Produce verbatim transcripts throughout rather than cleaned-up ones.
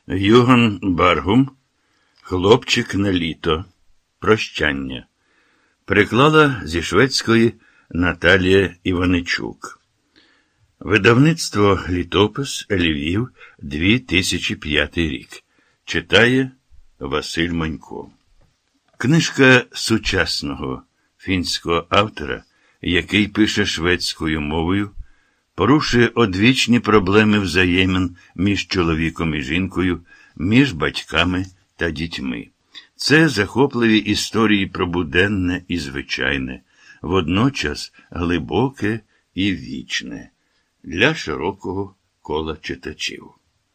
Юган Баргум, «Хлопчик на літо. Прощання». Переклала зі шведської Наталія Іваничук. Видавництво «Літопис», Львів, дві тисячі п'ятий рік. Читає Василь Манько. Книжка сучасного фінського автора, який пише шведською мовою, порушує одвічні проблеми взаємин між чоловіком і жінкою, між батьками та дітьми. Це захопливі історії про буденне і звичайне, водночас глибоке і вічне, для широкого кола читачів.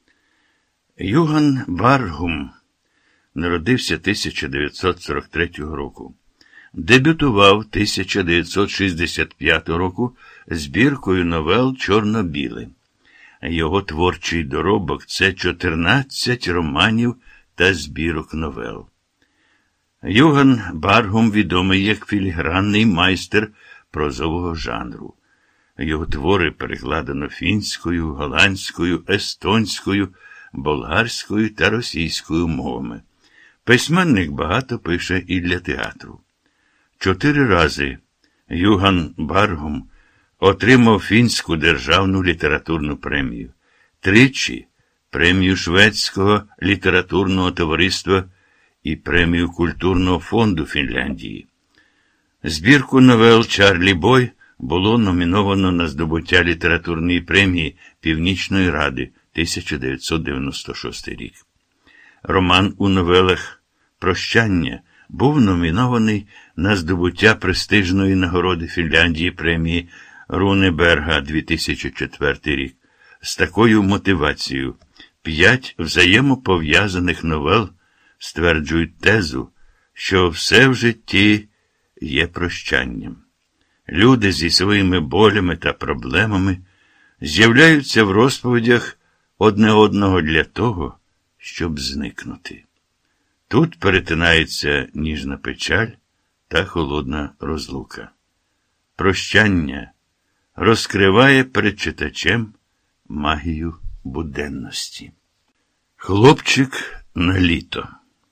Юган Баргум народився тисяча дев'ятсот сорок третього року. Дебютував тисяча дев'ятсот шістдесят п'ятого року збіркою новел «Чорно-біле». Його творчий доробок – це чотирнадцять романів та збірок новел. Юган Баргум відомий як філігранний майстер прозового жанру. Його твори перекладено фінською, голландською, естонською, болгарською та російською мовами. Письменник багато пише і для театру. Чотири рази Юган Баргум отримав Фінську державну літературну премію. Тричі премію Шведського літературного товариства і премію Культурного фонду Фінляндії. Збірку новел «Чарлі Бой» було номіновано на здобуття літературної премії Північної Ради тисяча дев'ятсот дев'яносто шостий рік. Роман у новелах «Прощання» був номінований на здобуття престижної нагороди Фінляндії премії Рунеберга дві тисячі четвертий рік. З такою мотивацією п'ять взаємопов'язаних новел стверджують тезу, що все в житті є прощанням. Люди зі своїми болями та проблемами з'являються в розповідях одне одного для того, щоб зникнути. Тут перетинається ніжна печаль та холодна розлука. Прощання розкриває перед читачем магію буденності. Хлопчик на літо.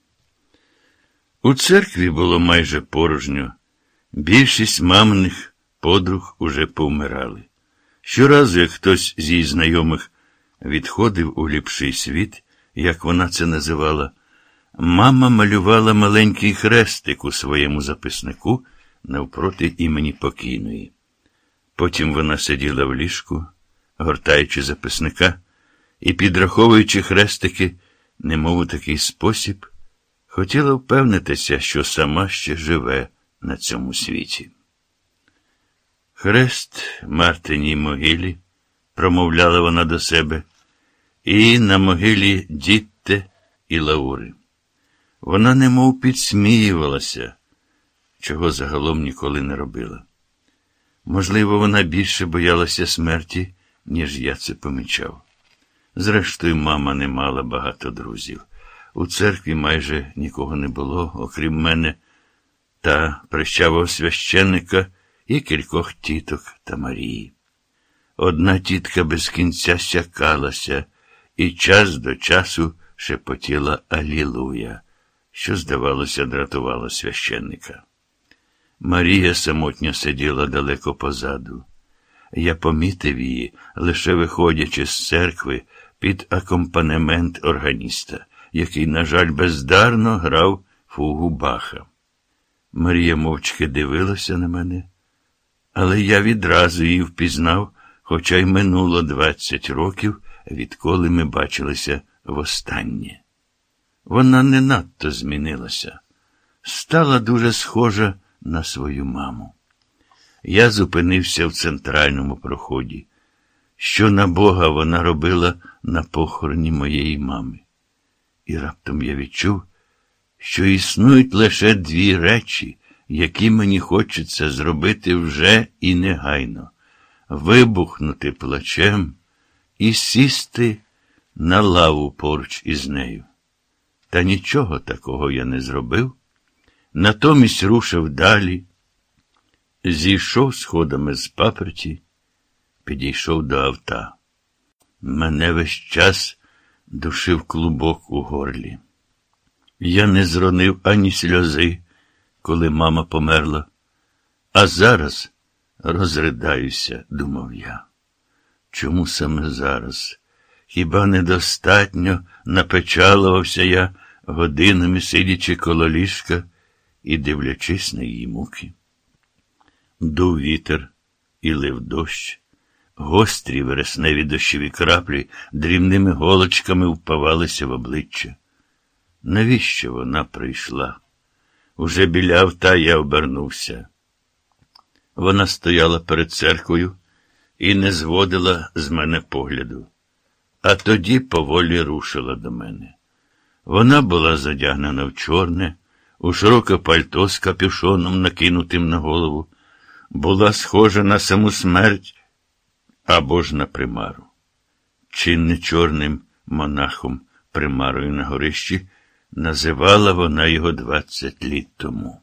У церкві було майже порожньо. Більшість маминих подруг уже повмирали. Щоразу, як хтось з її знайомих відходив у ліпший світ, як вона це називала, мама малювала маленький хрестик у своєму записнику навпроти імені покійної. Потім вона сиділа в ліжку, гортаючи записника і підраховуючи хрестики, немов у такий спосіб, хотіла впевнитися, що сама ще живе на цьому світі. Хрест Мартиній могилі, промовляла вона до себе, і на могилі Дітте і Лаури. Вона немов підсміювалася, чого загалом ніколи не робила. Можливо, вона більше боялася смерті, ніж я це помічав. Зрештою, мама не мала багато друзів. У церкві майже нікого не було, окрім мене та прищавого священника і кількох тіток та Марії. Одна тітка без кінця сякалася і час до часу шепотіла «Алілуя», що, здавалося, дратувало священника. Марія самотньо сиділа далеко позаду. Я помітив її, лише виходячи з церкви під акомпанемент органіста, який, на жаль, бездарно грав фугу Баха. Марія мовчки дивилася на мене, але я відразу її впізнав, хоча й минуло двадцять років, відколи ми бачилися востаннє. Вона не надто змінилася, стала дуже схожа на свою маму. Я зупинився в центральному проході. Що на Бога вона робила на похороні моєї мами. І раптом я відчув, що існують лише дві речі, які мені хочеться зробити вже і негайно. Вибухнути плачем і сісти на лаву поруч із нею. Та нічого такого я не зробив. Натомість рушив далі, зійшов сходами з паперті, підійшов до авто. Мене весь час душив клубок у горлі. Я не зронив ані сльози, коли мама померла, а зараз розридаюся, думав я. Чому саме зараз? Хіба недостатньо напечалувався я, годинами сидячи коло ліжка і дивлячись на її муки? Дув вітер і лив дощ. Гострі вересневі дощові краплі дрібними голочками впавалися в обличчя. Навіщо вона прийшла? Уже біля авта я обернувся. Вона стояла перед церквою і не зводила з мене погляду. А тоді поволі рушила до мене. Вона була задягнена в чорне, у широке пальто з капюшоном, накинутим на голову, була схожа на саму смерть або ж на примару. Чи не чорним монахом примарою на горищі називала вона його двадцять літ тому.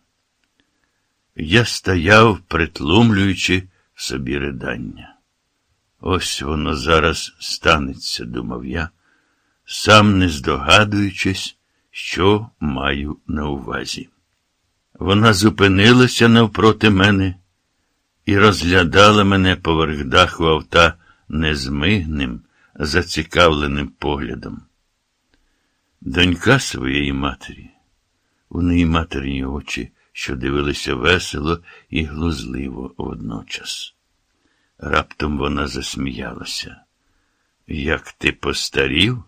Я стояв, притлумлюючи в собі ридання. Ось воно зараз станеться, думав я, сам не здогадуючись, що маю на увазі. Вона зупинилася навпроти мене і розглядала мене поверх даху авта незмигним, зацікавленим поглядом. Донька своєї матері, у неї материні очі, що дивилися весело і глузливо водночас. Раптом вона засміялася. Як ти постарів?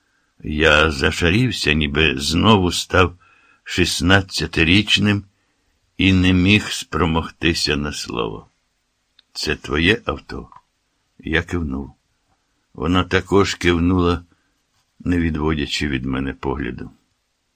Я зашарівся, ніби знову став шістнадцятирічним і не міг спромогтися на слово. Це твоє авто? Я кивнув. Вона також кивнула, не відводячи від мене погляду.